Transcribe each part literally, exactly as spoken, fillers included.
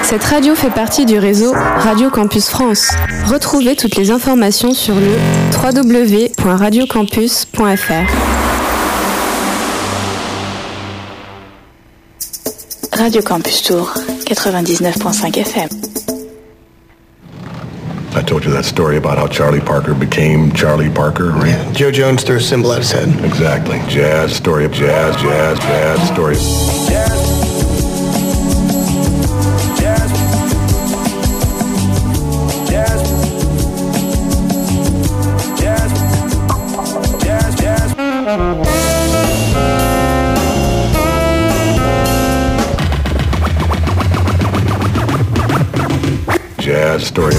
Cette radio fait partie du réseau Radio Campus France. Retrouvez toutes les informations sur le w w w point radio campus point f r. Radio Campus Tour, quatre-vingt-dix-neuf point cinq F M. I told you that story about how Charlie Parker became Charlie Parker, right? Yeah, Joe Jones threw a symbol at his head. Exactly. Jazz, story of jazz, jazz, jazz, story. Jazz. Jazz. Jazz. Jazz. Jazz, jazz. Jazz, story.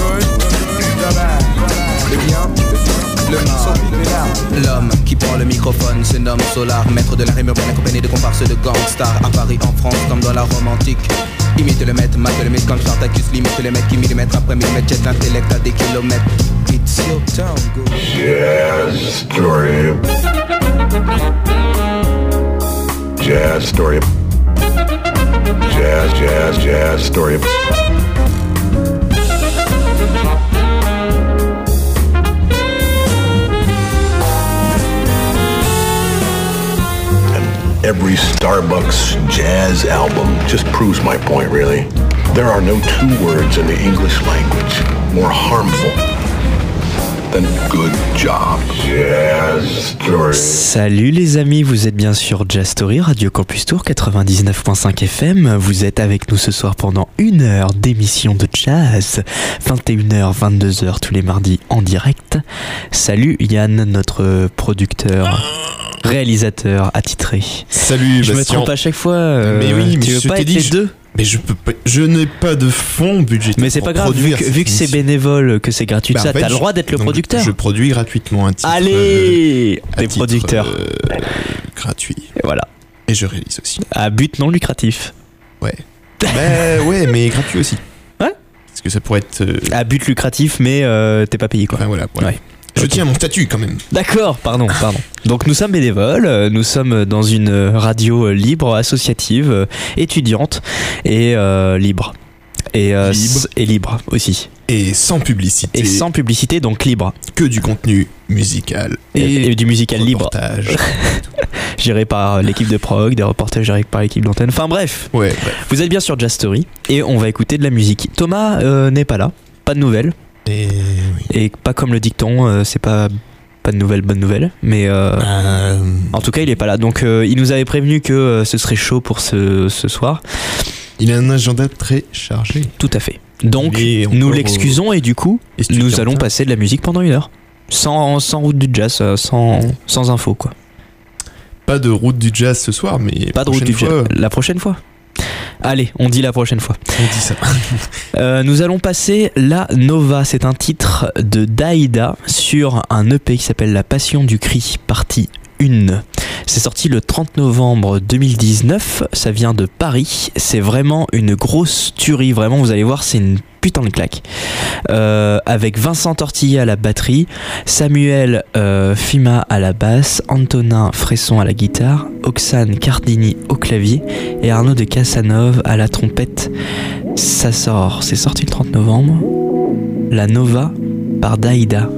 L'homme qui prend le microphone, c'est Nom Solar, maître de la rime urbaine accompagné de comparses de gangstars. À Paris, en France, comme dans la Rome antique. Imite le maître, mate le mythe comme Spartacus, limite le mec qui millimètre après millimètre jette l'intellect à des kilomètres. It's your town, go. Jazz story. Jazz story. Jazz, jazz, jazz story. Every Starbucks jazz album just proves my point, really. There are no two words in the English language more harmful than good job. Jazz Story. Salut les amis, vous êtes bien sur Jazz Story, Radio Campus Tour quatre-vingt-dix-neuf point cinq F M. Vous êtes avec nous ce soir pendant une heure d'émission de jazz, vingt et une heures, vingt-deux heures tous les mardis en direct. Salut Yann, notre producteur. Réalisateur attitré. Salut je Bastien. Me trompe à chaque fois. Euh, mais oui, mais tu veux je pas t'ai être dit, les je... deux. Mais je peux pas, je n'ai pas de fonds budgétaires. Mais c'est pas grave, vu que, vu que c'est bénévole, que c'est gratuit, bah, ça, fait, t'as je, le droit d'être le donc, producteur. Je produis gratuitement un titre. Allez, euh, t'es producteur. Euh, gratuit. Et voilà. Et je réalise aussi. À but non lucratif. Ouais. bah ouais, mais gratuit aussi. Ouais. Parce que ça pourrait être. Euh... À but lucratif, mais euh, t'es pas payé quoi. Enfin voilà. voilà. Ouais. Je okay. tiens à mon statut quand même. D'accord, pardon, pardon. Donc nous sommes bénévoles, nous sommes dans une radio libre, associative, étudiante et euh, libre. Et, euh, libre. Et libre aussi. Et sans publicité. Et sans publicité, donc libre. Que du contenu musical. Et, et, et du musical reportage. Libre. Géré par l'équipe de prog, des reportages gérés par l'équipe d'antenne. Enfin bref. Ouais, bref. Vous êtes bien sur Jazz Story et on va écouter de la musique. Thomas euh, n'est pas là, pas de nouvelles. Et, oui. Et pas comme le dicton, euh, c'est pas pas de nouvelles, bonne nouvelle, mais euh, euh... en tout cas il est pas là. Donc euh, il nous avait prévenu que euh, ce serait chaud pour ce, ce soir. Il a un agenda très chargé. Tout à fait. Donc nous l'excusons au... et du coup nous allons passer de la musique pendant une heure, sans sans route du jazz, sans sans info quoi. Pas de route du jazz ce soir, mais pas de route du jazz la prochaine fois. Allez, on dit la prochaine fois. On dit ça. euh, nous allons passer La Nova. C'est un titre de Daïda sur un E P qui s'appelle La Passion du Cri, partie un. C'est sorti le trente novembre deux mille dix-neuf. Ça vient de Paris. C'est vraiment une grosse tuerie. Vraiment, vous allez voir, c'est une putain de claque. Euh, avec Vincent Tortilla à la batterie, Samuel euh, Fima à la basse, Antonin Fresson à la guitare, Oxane Cardini au clavier et Arnaud de Casanova à la trompette. Ça sort, c'est sorti le trente novembre. La Nova par Daïda.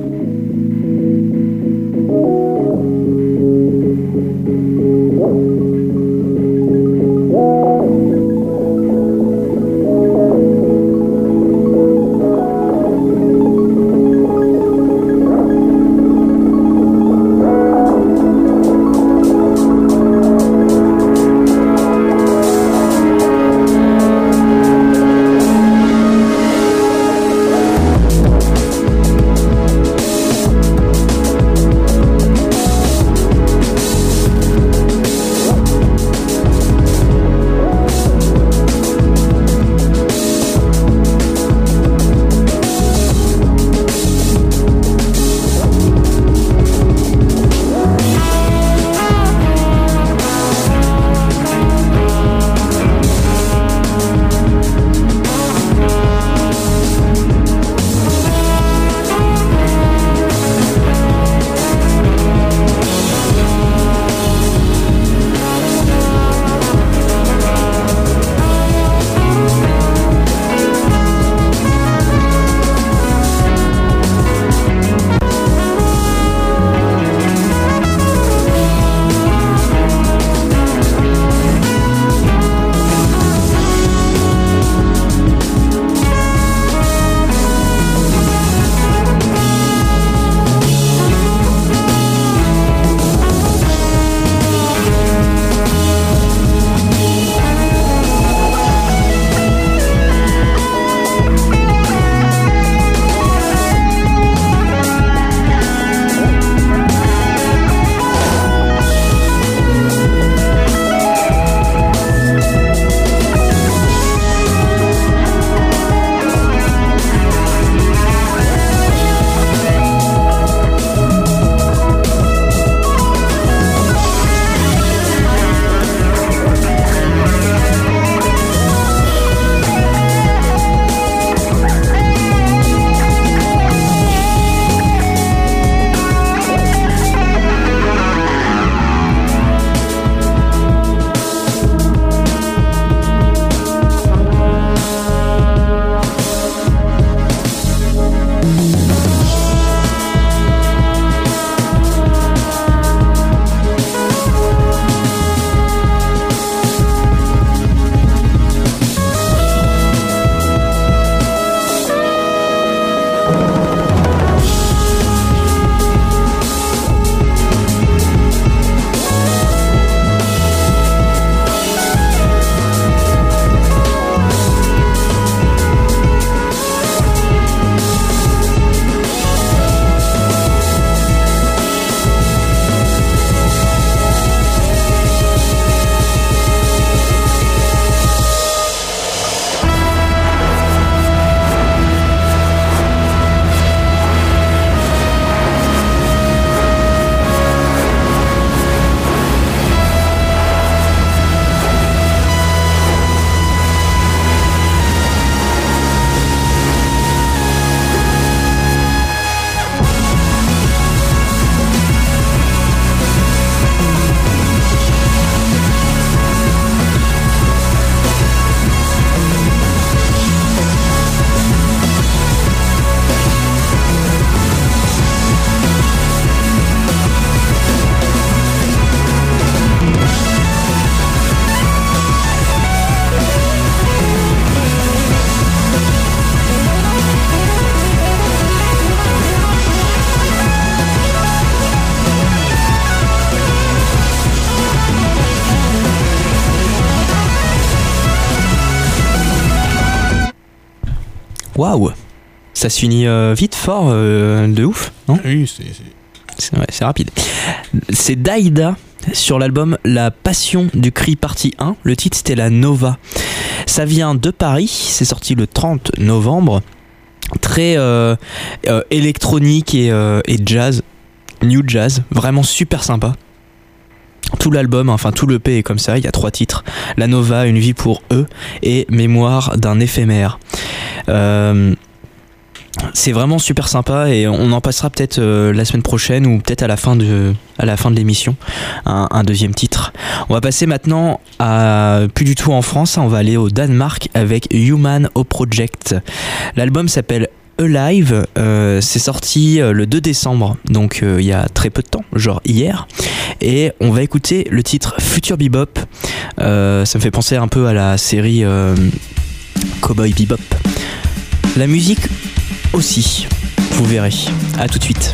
Waouh, ça se finit euh, vite, fort, euh, de ouf, non ? Oui, c'est... c'est... C'est, ouais, c'est rapide. C'est Daïda sur l'album La Passion du Cri partie un. Le titre c'était La Nova. Ça vient de Paris, c'est sorti le trente novembre. Très euh, euh, électronique et, euh, et jazz, new jazz, vraiment super sympa. Tout l'album, enfin tout l'E P est comme ça, il y a trois titres. La Nova, Une vie pour eux et Mémoire d'un éphémère. Euh... C'est vraiment super sympa et on en passera peut-être euh, la semaine prochaine ou peut-être à la fin de, à la fin de l'émission, un, un deuxième titre. On va passer maintenant à plus du tout en France, on va aller au Danemark avec Human O Project. L'album s'appelle Alive, euh, c'est sorti le deux décembre, donc euh, il y a très peu de temps, genre hier. Et on va écouter le titre Future Bebop. Euh, ça me fait penser un peu à la série euh, Cowboy Bebop. La musique aussi, vous verrez. À tout de suite.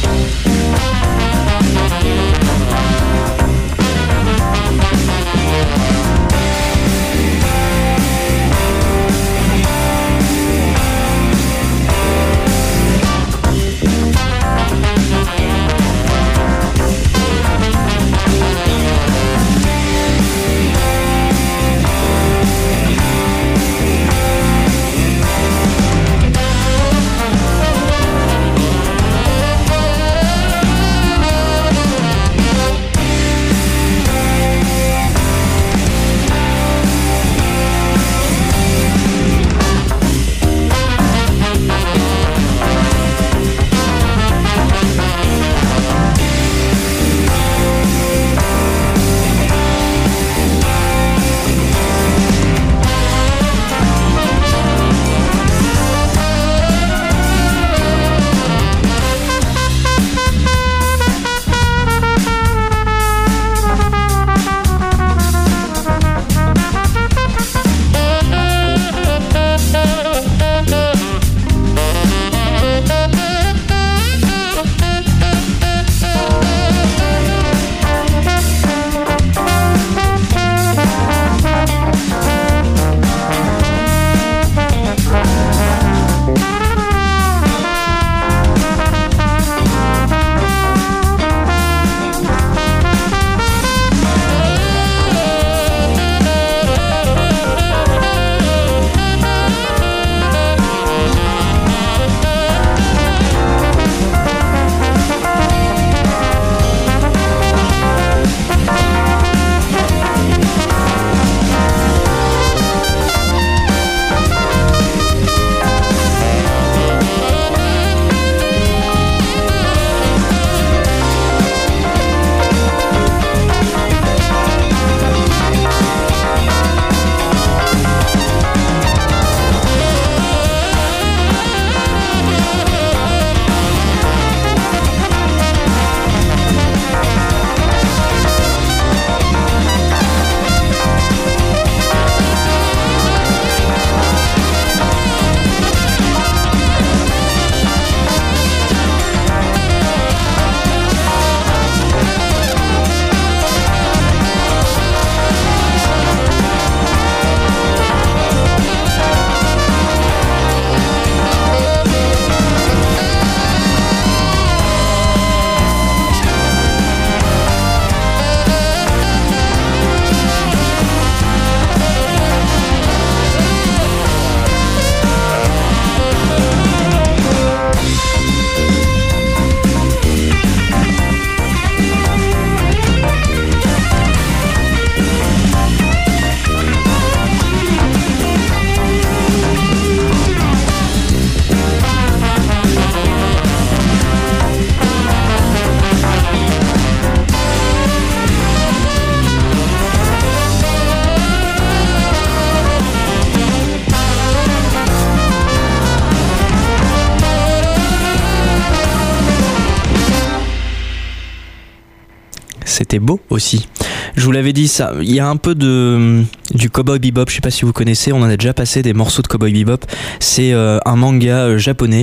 C'était beau aussi. Je vous l'avais dit, ça, il y a un peu de du Cowboy Bebop. Je sais pas si vous connaissez, on en a déjà passé des morceaux de Cowboy Bebop. C'est euh, un manga euh, japonais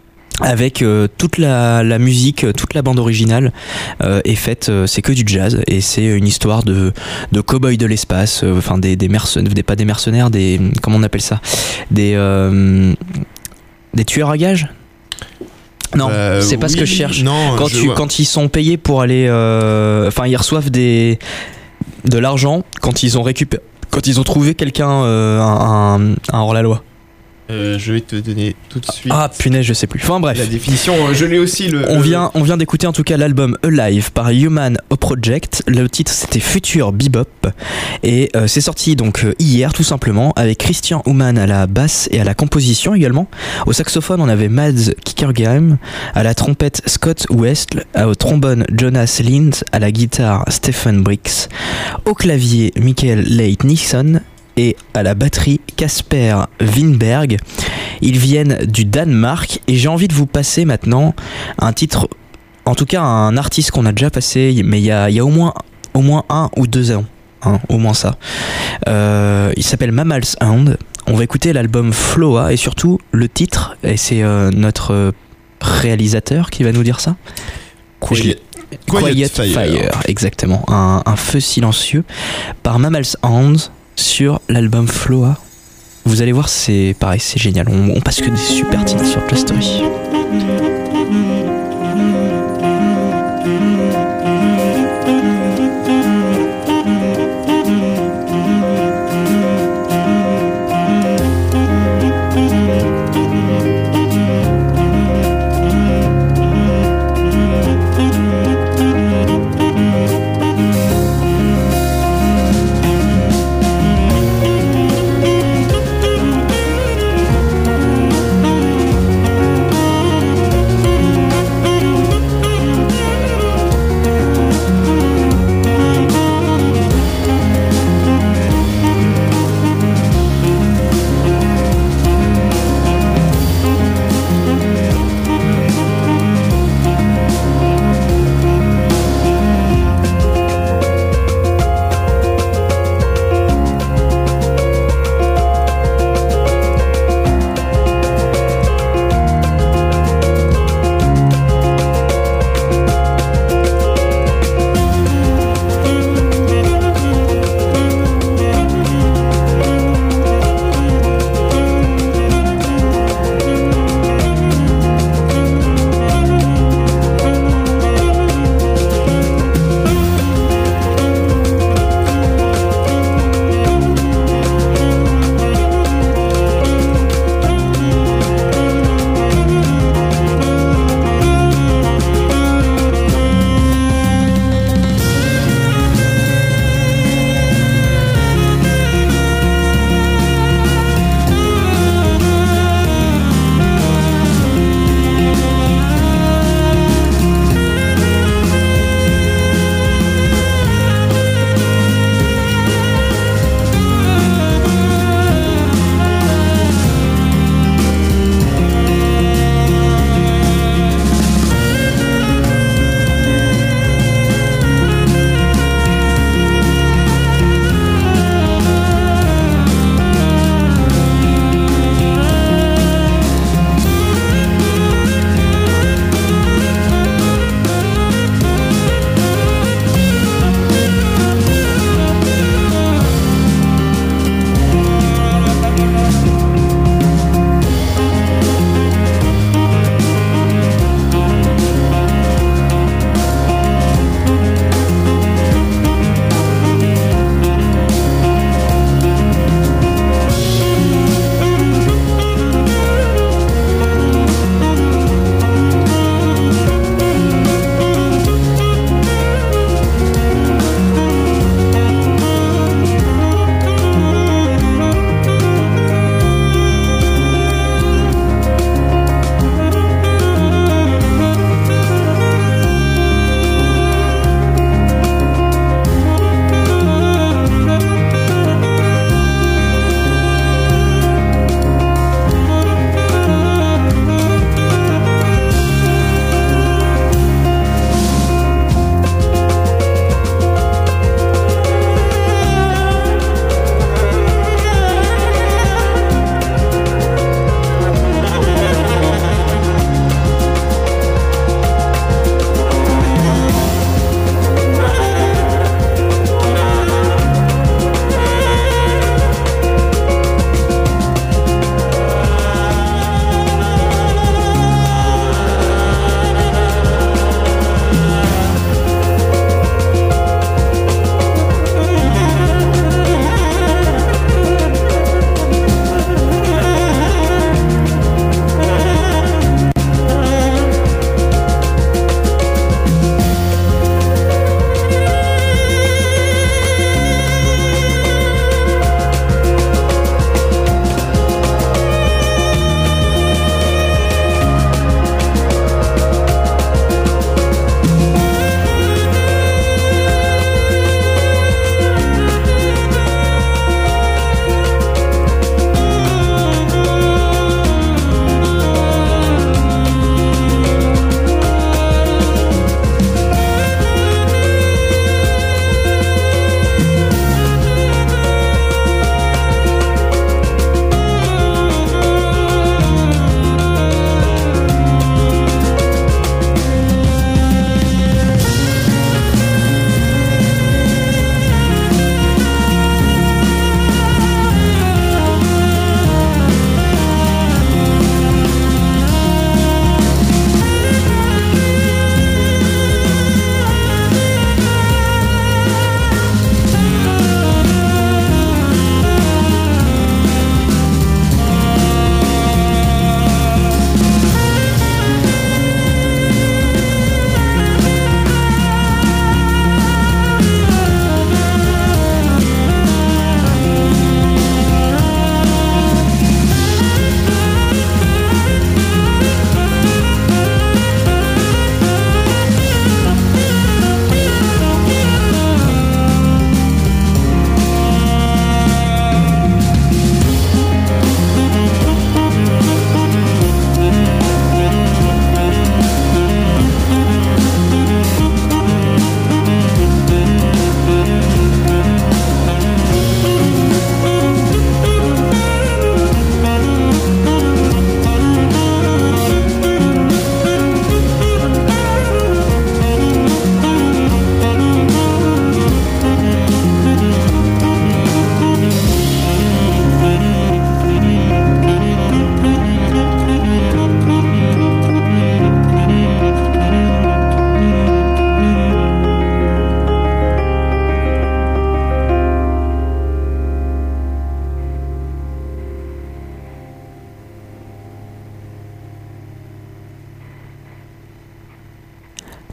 avec euh, toute la, la musique, toute la bande originale euh, est faite, euh, c'est que du jazz et c'est une histoire de de cow-boys de l'espace, euh, enfin des des mercenaires, des pas des mercenaires, des comment on appelle ça, des euh, Des tueurs à gages? Non, Euh, c'est pas ce que oui, je cherche. Non, Quand, je tu, vois. quand ils sont payés pour aller. Enfin, euh, ils reçoivent des, de l'argent quand ils ont récupéré. Quand ils ont trouvé quelqu'un, euh, un, un, un hors-la-loi. Euh, je vais te donner tout de suite Ah, punaise, je sais plus. Enfin, bref. la définition. Je l'ai aussi le. On le- vient, on vient d'écouter en tout cas l'album Alive par Human Project. Le titre c'était Future Bebop et euh, c'est sorti donc euh, hier tout simplement avec Christian Human à la basse et à la composition également. Au saxophone on avait Mads Kickergame, à la trompette Scott West, au trombone Jonas Lind, à la guitare Stephen Briggs, au clavier Michael Leight Nixon et à la batterie Casper Winberg. Ils viennent du Danemark et j'ai envie de vous passer maintenant un titre, en tout cas un artiste qu'on a déjà passé, mais il y a, il y a au, moins, au moins un ou deux ans, hein, au moins ça. Euh, il s'appelle Mammal's Hand. On va écouter l'album Floa et surtout le titre, et c'est euh, notre réalisateur qui va nous dire ça. Quiet, Quiet, Quiet Fire. Fire. Exactement, un, un feu silencieux par Mammal's Hand sur l'album Floa. Vous allez voir, c'est pareil, c'est génial. On, on passe que des super titres sur Justory. Thank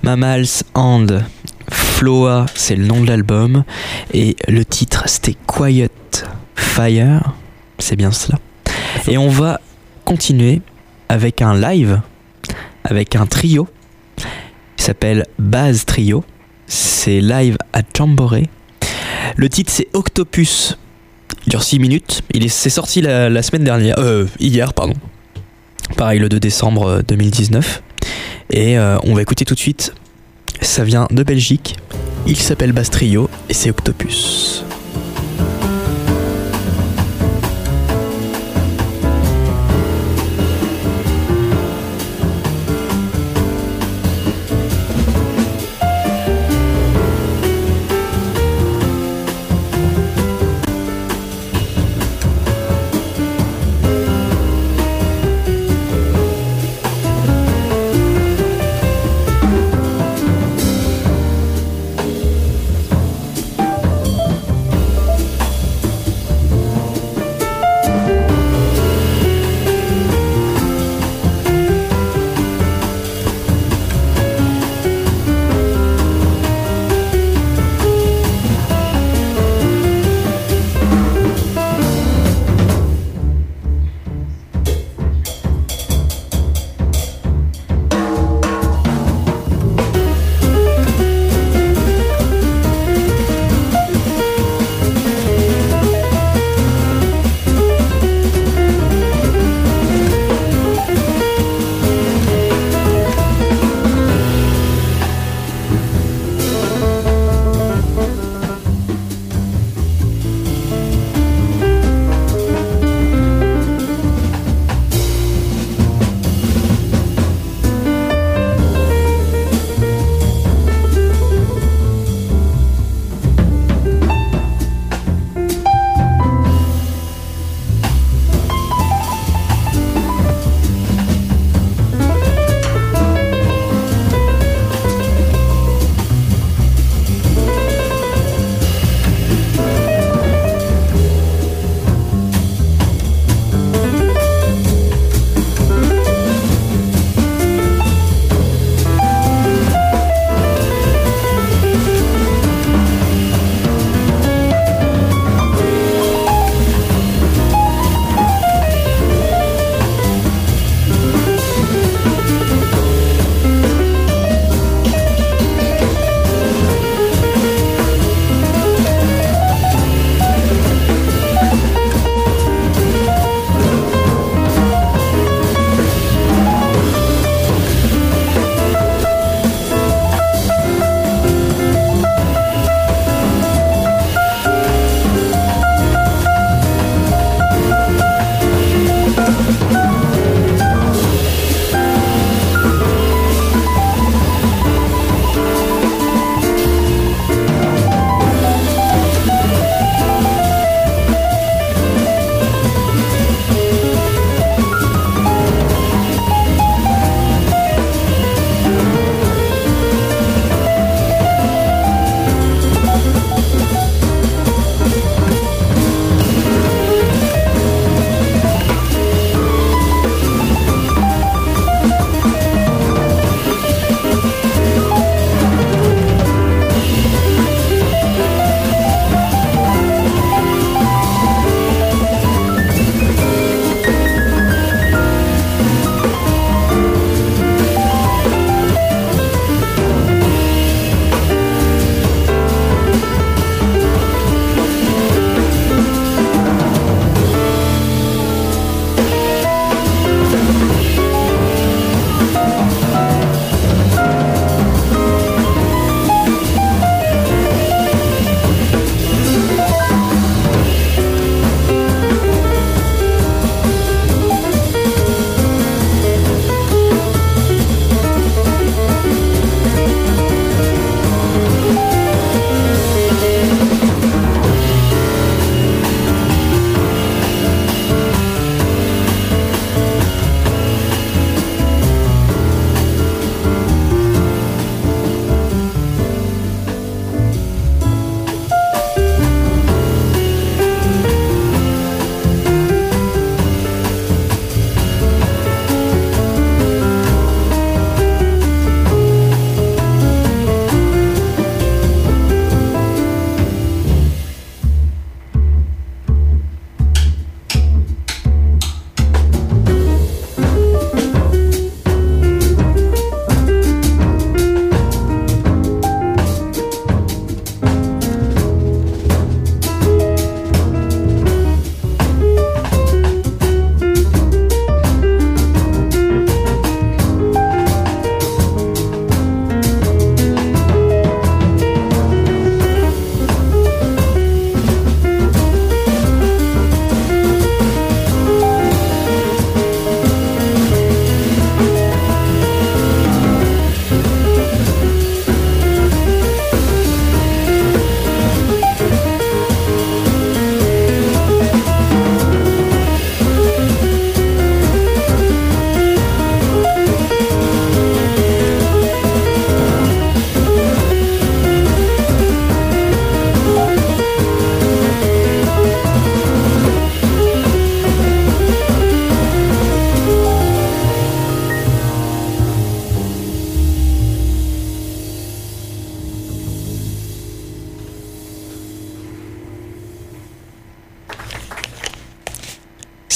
Mammals and Floa, c'est le nom de l'album. Et le titre, c'était Quiet Fire. C'est bien cela. Et on va continuer avec un live, avec un trio. Il s'appelle Baz Trio. C'est live à Jamboree. Le titre, c'est Octopus. Il dure six minutes. Il est, c'est sorti la, la semaine dernière. Euh, hier, pardon. Pareil, le deux décembre deux mille dix-neuf. Et euh, on va écouter tout de suite. Ça vient de Belgique. Il s'appelle Baz Trio et c'est Octopus.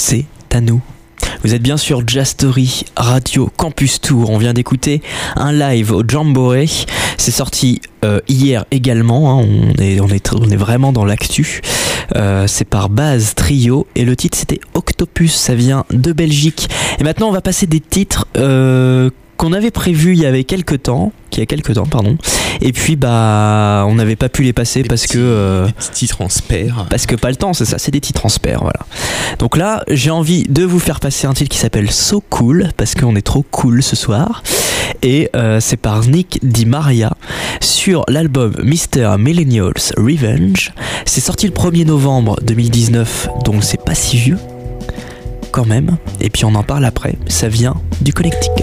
c'est à nous. Vous êtes bien sur Jazz Story Radio Campus Tour. On vient d'écouter un live au Jamboree. C'est sorti euh, hier également. Hein. On, est, on, est, on est vraiment dans l'actu. Euh, c'est par Baz Trio et le titre c'était Octopus. Ça vient de Belgique. Et maintenant on va passer des titres euh, qu'on avait prévus il y avait quelques temps. Qui y a quelques temps, pardon. Et puis bah on n'avait pas pu les passer des parce petits, que euh, des petits titres en spare. Parce que pas le temps, c'est ça, c'est des titres en spare, voilà. Donc là, j'ai envie de vous faire passer un titre qui s'appelle So Cool parce qu'on est trop cool ce soir. Et euh, c'est par Nick Di Maria sur l'album mister Millennials Revenge. C'est sorti le premier novembre deux mille dix-neuf, donc c'est pas si vieux quand même. Et puis on en parle après. Ça vient du Connecticut.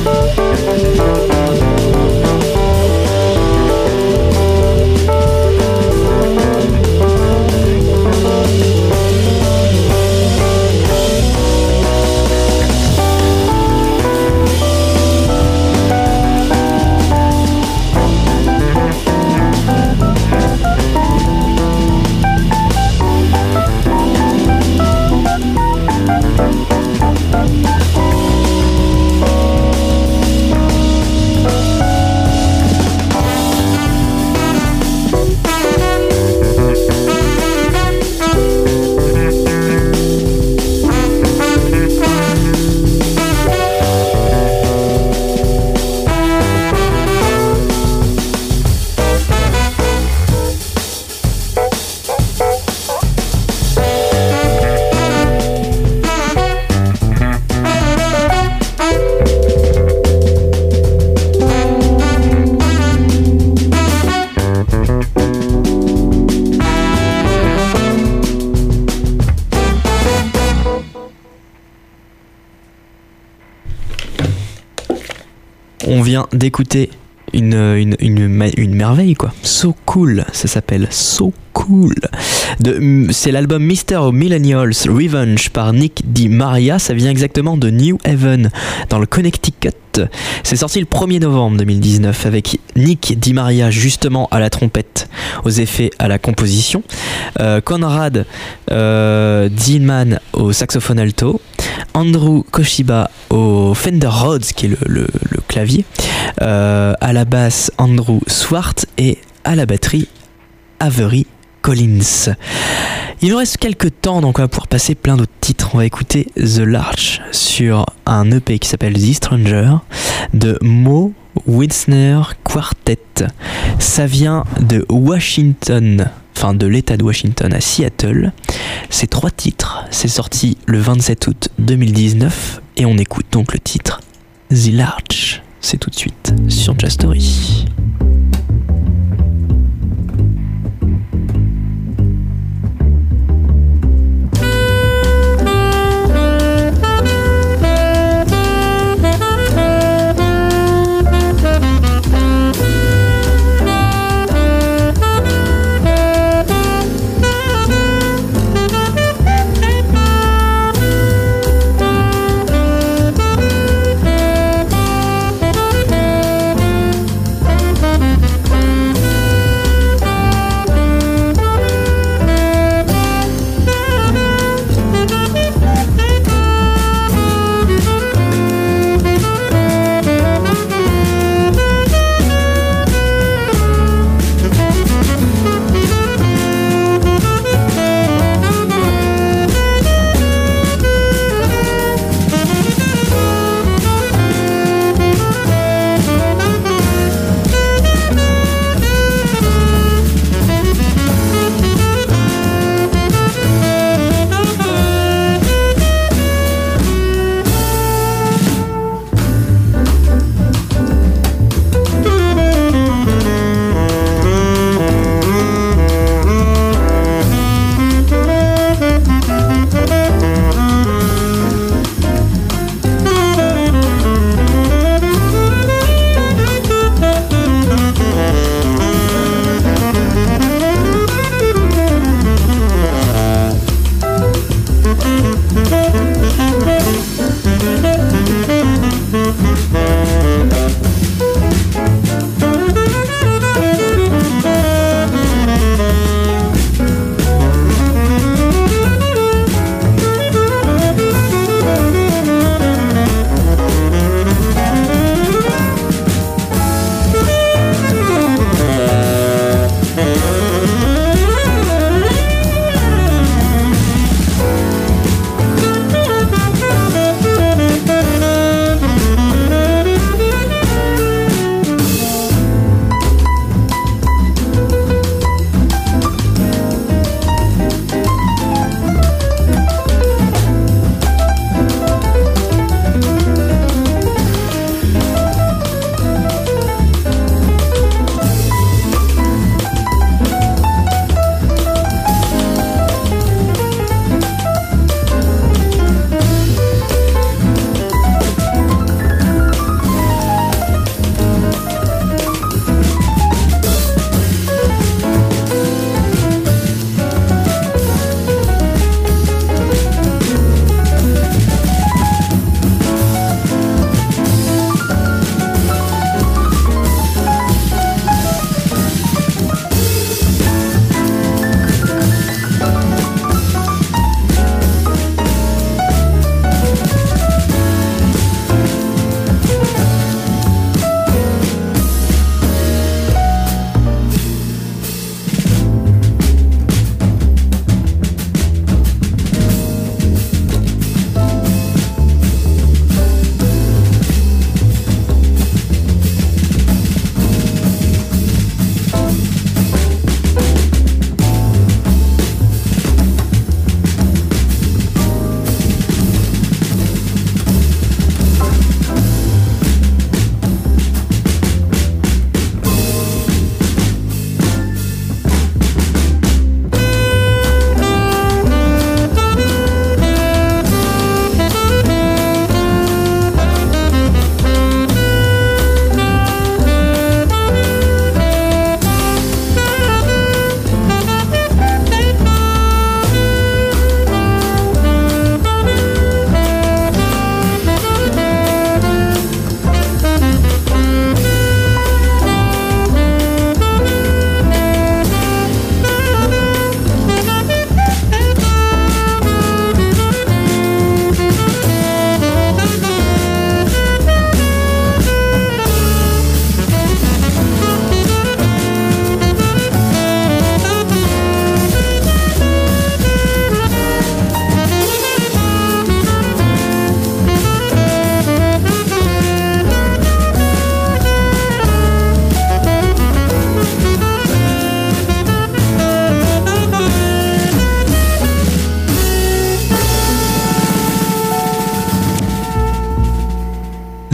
On vient d'écouter une, une, une, une merveille quoi. So Cool, ça s'appelle So Cool. De, c'est l'album mister Millennials Revenge par Nick DiMaria. Ça vient exactement de New Haven dans le Connecticut. C'est sorti le premier novembre deux mille dix-neuf avec Nick DiMaria justement à la trompette, aux effets, à la composition, euh, Conrad euh, Dienman au saxophone alto, Andrew Koshiba au Fender Rhodes qui est le, le, le clavier, euh, à la basse Andrew Swart et à la batterie Avery Collins. Il nous reste quelques temps, donc on va pouvoir passer plein d'autres titres. On va écouter The Larch sur un E P qui s'appelle The Stranger de Mo Wisner Quartet. Ça vient de Washington, enfin de l'état de Washington à Seattle. C'est trois titres. C'est sorti le vingt-sept août deux mille dix-neuf et on écoute donc le titre The Larch. C'est tout de suite sur Jazz Story. Thank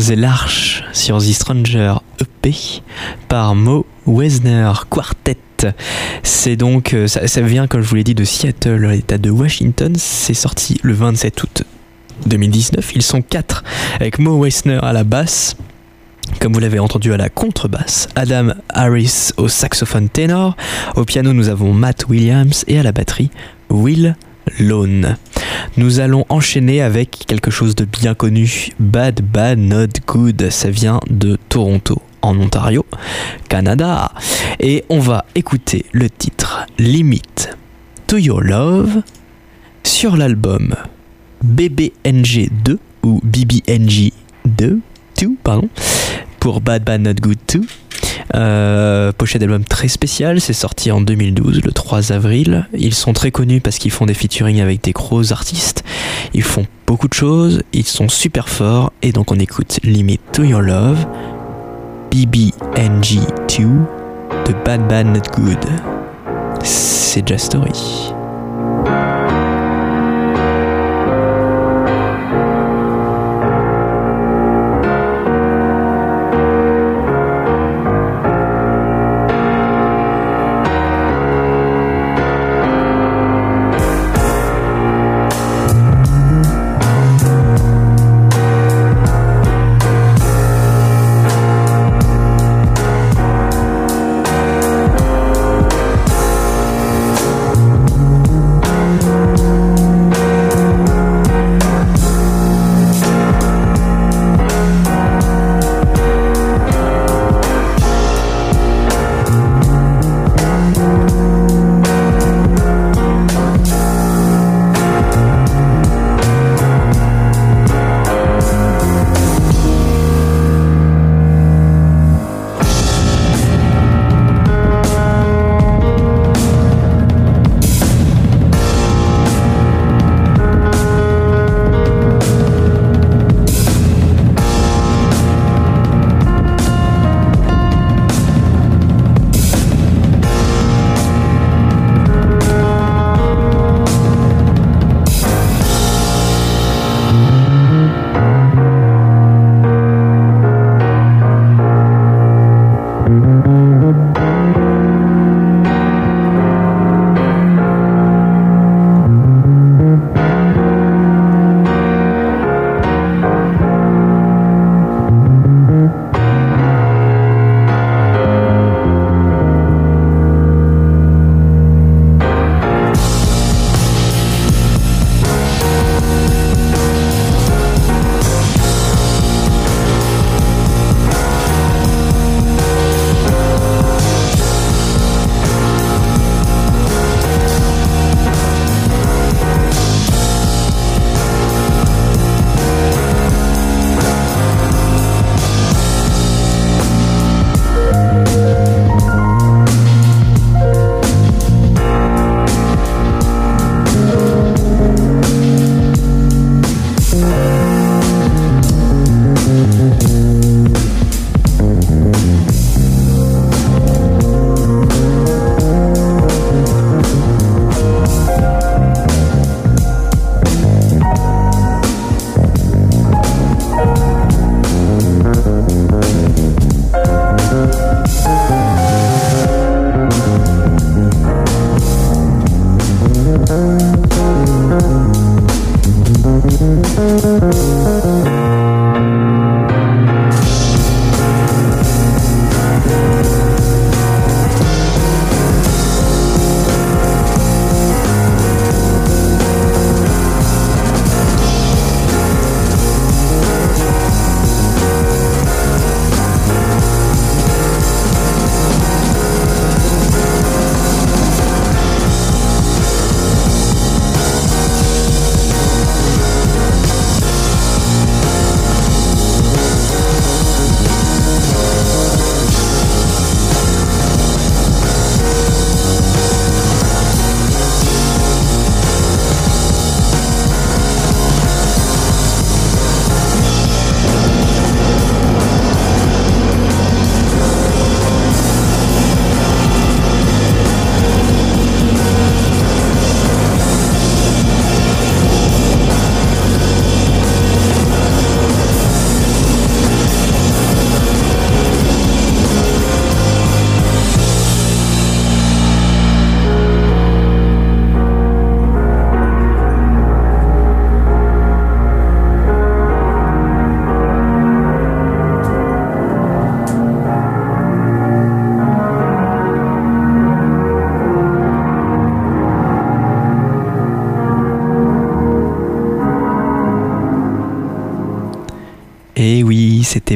The Larch sur The Stranger E P par Mo Wesner Quartet. C'est donc, ça, ça vient comme je vous l'ai dit de Seattle, l'état de Washington. C'est sorti le vingt-sept août deux mille dix-neuf. Ils sont quatre avec Mo Wesner à la basse, comme vous l'avez entendu à la contrebasse, Adam Harris au saxophone ténor, au piano nous avons Matt Williams et à la batterie Will Lone. Nous allons enchaîner avec quelque chose de bien connu, Bad Bad Not Good. Ça vient de Toronto, en Ontario, Canada. Et on va écouter le titre Limit to Your Love sur l'album B B N G deux ou B B N G deux, pardon, pour Bad Bad Not Good deux. Euh, pochette d'album très spéciale, c'est sorti en deux mille douze, le trois avril. Ils sont très connus parce qu'ils font des featuring avec des gros artistes. Ils font beaucoup de choses, ils sont super forts. Et donc on écoute Limit to Your Love, B B N G deux de Bad Bad Not Good. C'est Jazz Story. Thank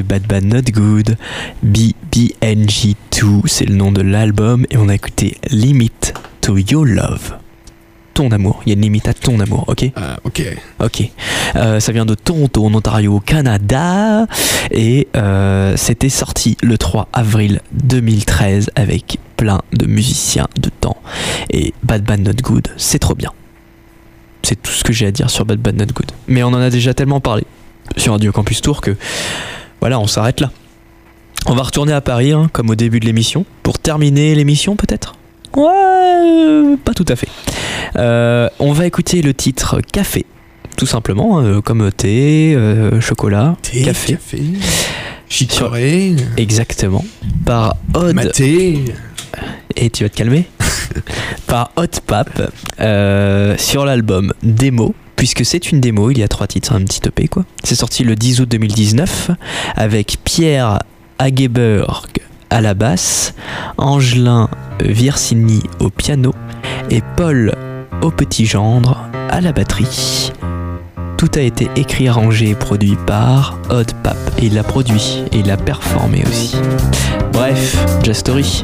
Bad Bad Not Good, B B N G deux, c'est le nom de l'album, et on a écouté Limit to Your Love. Ton amour, il y a une limite à ton amour, ok? Ah, ok. Ok. Euh, ça vient de Toronto, en Ontario, au Canada, et euh, c'était sorti le trois avril deux mille treize avec plein de musiciens dedans. Et Bad Bad Not Good, c'est trop bien. C'est tout ce que j'ai à dire sur Bad Bad Not Good. Mais on en a déjà tellement parlé sur Radio Campus Tour que voilà, on s'arrête là. On va retourner à Paris, hein, comme au début de l'émission, pour terminer l'émission peut-être. Ouais, pas tout à fait. Euh, on va écouter le titre Café, tout simplement, euh, comme thé, euh, chocolat, Thé, café. café. Chicorée. Exactement. Par Odd. Maté. Et tu vas te calmer. Par Hot Pap, euh, sur l'album Démo, puisque c'est une démo, il y a trois titres, un petit E P quoi. C'est sorti le dix août deux mille dix-neuf avec Pierre Hageberg à la basse, Angelin Viersini au piano et Paul au petit gendre à la batterie. Tout a été écrit, arrangé et produit par Hot Pap, et il l'a produit et il l'a performé aussi. Bref, Just Story.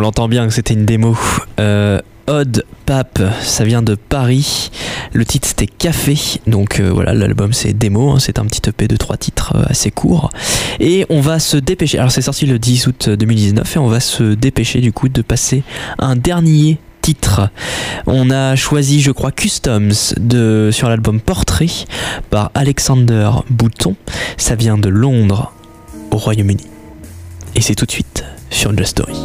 l'entend bien que c'était une démo. Euh, Odd Pape, ça vient de Paris. Le titre c'était Café. Donc euh, voilà, l'album c'est démo, hein, c'est un petit E P de trois titres euh, assez court. Et on va se dépêcher. Alors c'est sorti le dix août deux mille dix-neuf et on va se dépêcher du coup de passer un dernier titre. On a choisi, je crois, Customs de, sur l'album Portrait par Alexander Bouton. Ça vient de Londres au Royaume-Uni. Et c'est tout de suite sur Just Story.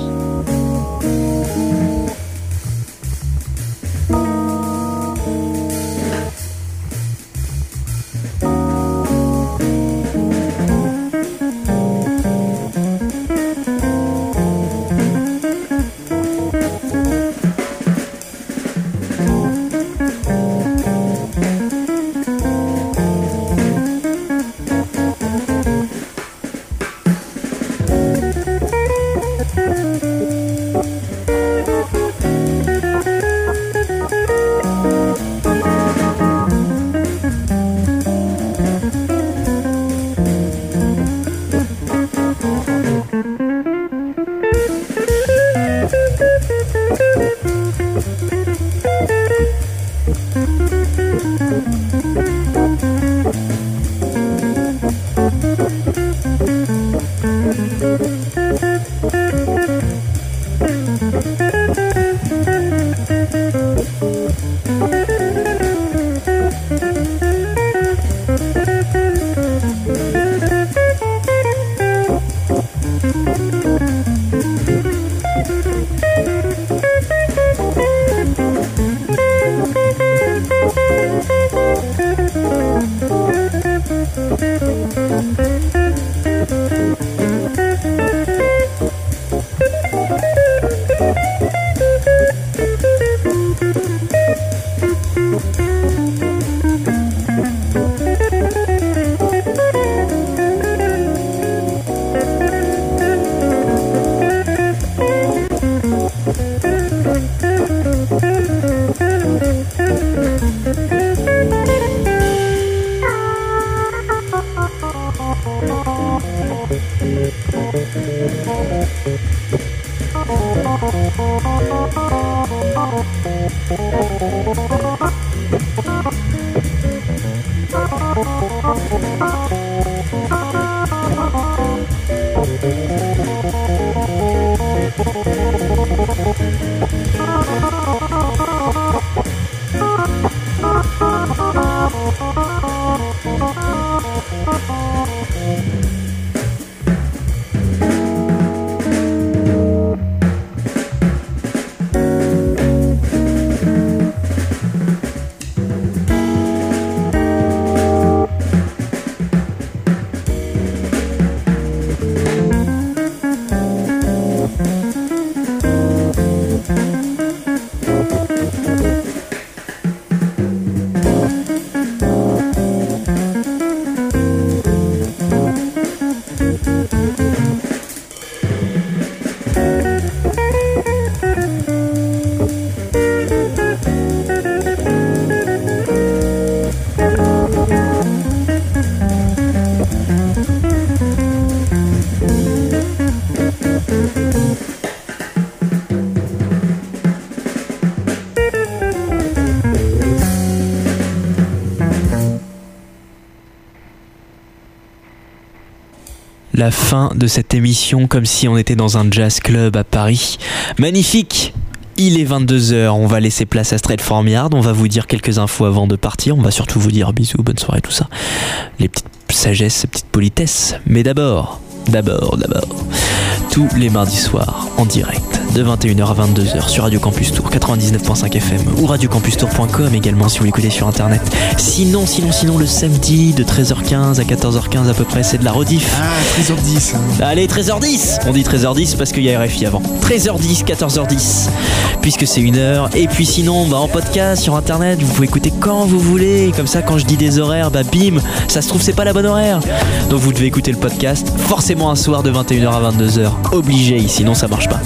La fin de cette émission comme si on était dans un jazz club à Paris. Magnifique! Il est vingt-deux heures, on va laisser place à Straight From Yard, on va vous dire quelques infos avant de partir, on va surtout vous dire bisous, bonne soirée, tout ça. Les petites sagesses, les petites politesses. Mais d'abord, d'abord, d'abord, tous les mardis soirs en direct de vingt et une heures à vingt-deux heures sur Radio Campus Tour quatre-vingt-dix-neuf virgule cinq F M ou radio campus tour point com également si vous l'écoutez sur internet. Sinon, sinon, sinon le samedi de treize heures quinze à quatorze heures quinze à peu près, c'est de la rediff. Ah, treize heures dix. Hein. Allez, treize heures dix. On dit treize heures dix parce qu'il y a R F I avant. treize heures dix, quatorze heures dix puisque c'est une heure. Et puis sinon, bah, en podcast sur internet, vous pouvez écouter quand vous voulez. Comme ça, quand je dis des horaires, bah bim, ça se trouve c'est pas la bonne horaire. Donc vous devez écouter le podcast forcément un soir de vingt et une heures à vingt-deux heures. Obligé, sinon ça marche pas.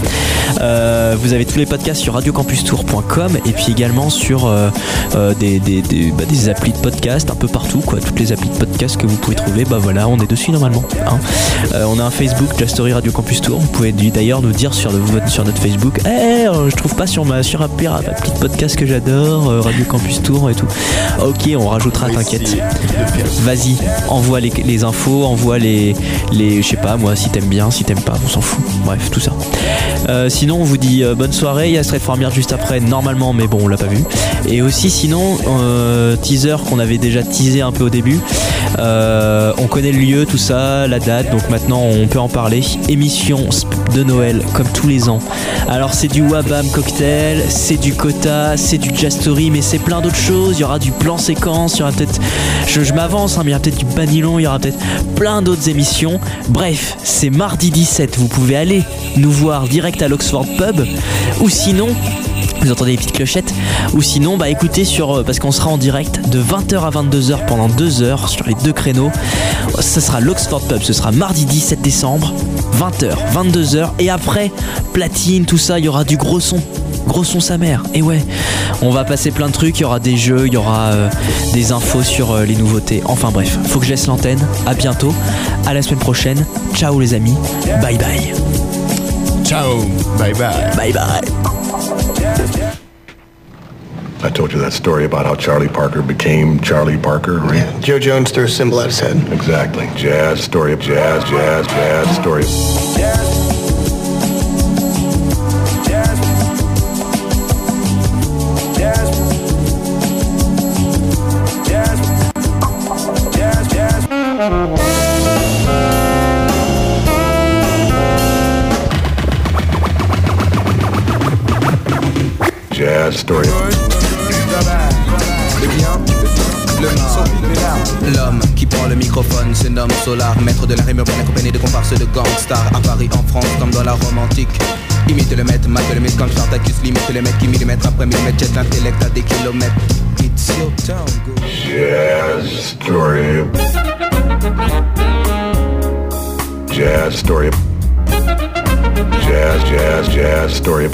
Euh, vous avez tous les podcasts sur radio campus tour point com et puis également sur euh, euh, des, des, des, bah, des applis de podcast un peu partout, quoi. Toutes les applis de podcast que vous pouvez trouver, bah voilà, on est dessus normalement. Hein. Euh, on a un Facebook, la story Radio Campus Tour. Vous pouvez d'ailleurs nous dire sur, le, sur notre Facebook, eh, hey, je trouve pas sur ma sur appli, appli de podcast que j'adore, euh, Radio Campus Tour et tout. Ok, on rajoutera, t'inquiète. Vas-y, envoie les, les infos, envoie les, les, je sais pas moi, si t'aimes bien, si t'aimes pas, on s'en fout. Bref, tout ça. Euh, sinon, on vous dit euh, bonne soirée. Il y a Straight for Mir juste après, normalement, mais bon, on l'a pas vu. Et aussi, sinon, euh, teaser qu'on avait déjà teasé un peu au début. Euh, on connaît le lieu, tout ça, la date, donc maintenant on peut en parler. Émission de Noël, comme tous les ans. Alors, c'est du Wabam Cocktail, c'est du Kota, c'est du Jazz Story, mais c'est plein d'autres choses. Il y aura du plan séquence, il y aura peut-être, je, je m'avance, hein, mais il y aura peut-être du Banilon, il y aura peut-être plein d'autres émissions. Bref, c'est mardi dix-sept. Vous pouvez aller nous voir direct à l'Oxford Pub, ou sinon, vous entendez les petites clochettes, ou sinon bah écoutez sur, parce qu'on sera en direct de vingt heures à vingt-deux heures pendant deux heures sur les deux créneaux. Ce sera l'Oxford Pub, ce sera mardi dix-sept décembre, vingt heures, vingt-deux heures, et après platine, tout ça, il y aura du gros son. Gros son sa mère, et ouais, on va passer plein de trucs, il y aura des jeux, il y aura euh, des infos sur euh, les nouveautés, enfin bref, faut que je laisse l'antenne, à bientôt, à la semaine prochaine, ciao les amis, bye bye. Ciao, bye bye. Bye bye. I told you that story about how Charlie Parker became Charlie Parker, right? Yeah, Joe Jones threw a symbol at his head. Exactly. Jazz, story of jazz, jazz, jazz, story. Jazz story. L'homme qui prend le microphone se nomme Solar, maître de la rime urbaine accompagné de comparses de gangstars. À Paris, en France, comme dans la Rome antique. Imite le maître, mate le mythe comme Spartacus, limite le mec qui millimètre après millimètre jette l'intellect à des kilomètres. It's your town, go. Jazz story. Jazz story. Jazz, jazz, jazz story.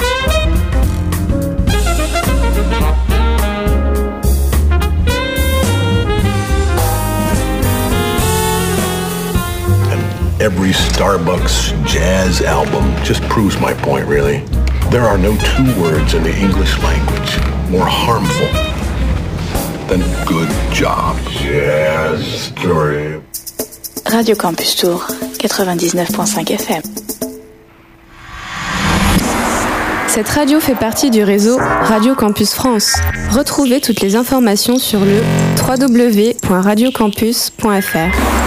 Every Starbucks jazz album just proves my point, really. There are no two words in the English language more harmful than good job. Jazz story. Radio Campus Tour, quatre-vingt-dix-neuf point cinq F M. Cette radio fait partie du réseau Radio Campus France. Retrouvez toutes les informations sur le w w w point radio campus point f r.